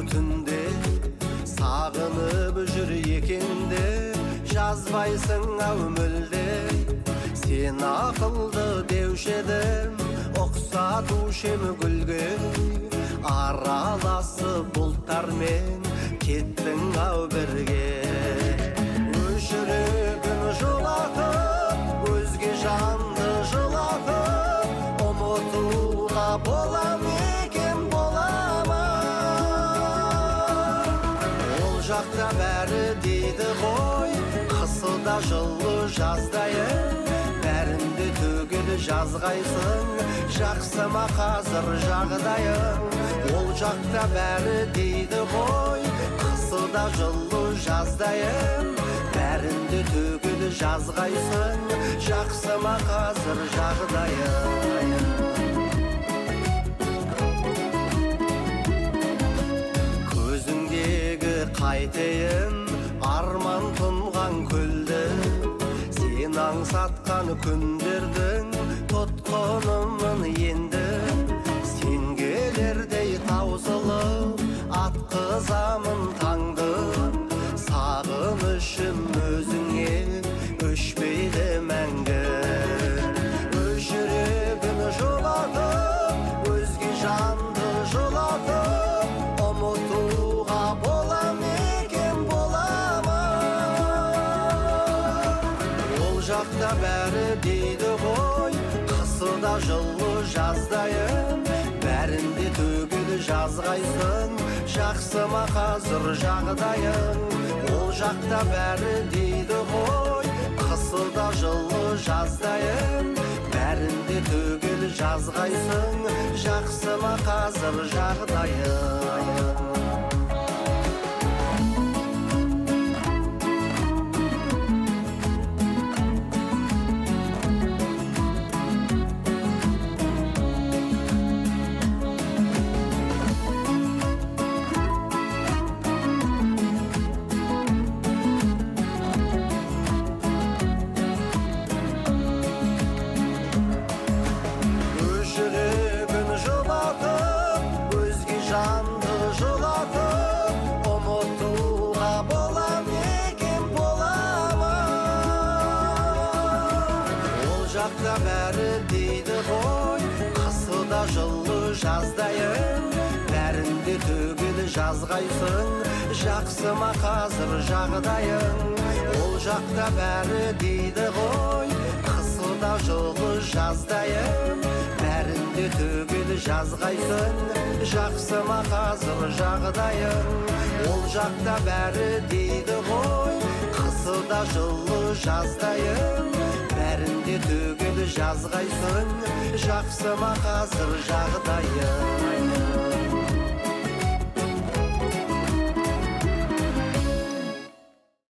түнде сағынып жүр екенде жазбайсың ау мүлде сен ақылды деуші едім ұқсатушы ем гүлге араласып бұлттармен кеттің ау бірге жүрегін жылатып өзге жанды жылатып ұмытуға бола ма екен бола ма ол жақта бәрі дейді ғой қысы да жылы жаздайын бәрінде түгел жазғайсың жақсы ма қазір жағдайың ол жақта бәрі дейді ғой қысы да жылы жаздайын бәрінде түгел жазғайсың жақсы ма қазір жағдайың көзіңдегі қайтейін арман тұнған күлді сен аңсатқан күндердің тұтқынымын енді сен келердей таусылып атқызамын таңды сағынышым өзіңе өшпейді мәңгі өз жүрегін жылатып өзге жанды жылатып ұмытуға бола ма екен бола ма ол жақта бәрі дейді ғой қысы да жылы жаздайын бәрінде түгел жазғайсың жақсы ма қазір жағдайың ол жақта бәрі дейді ғой қысы да жылы жаздайын бәрінде түгел жазғайсың жақсы ма қазір жағдайың бәрі дейді ғой қысы да жылы жаздайын бәрінде түгел жазғайсың жақсы ма қазір жағдайың ол жақта бәрі дейді ғой қысы да жылы жаздайын бәрінде түгел жазғайсың жақсы ма қазір жағдайың ол жақта бәрі дейді ғой қысы да жылы жаздайын бәрінде түгел жазғайсың жақсы ма қазір жағдайың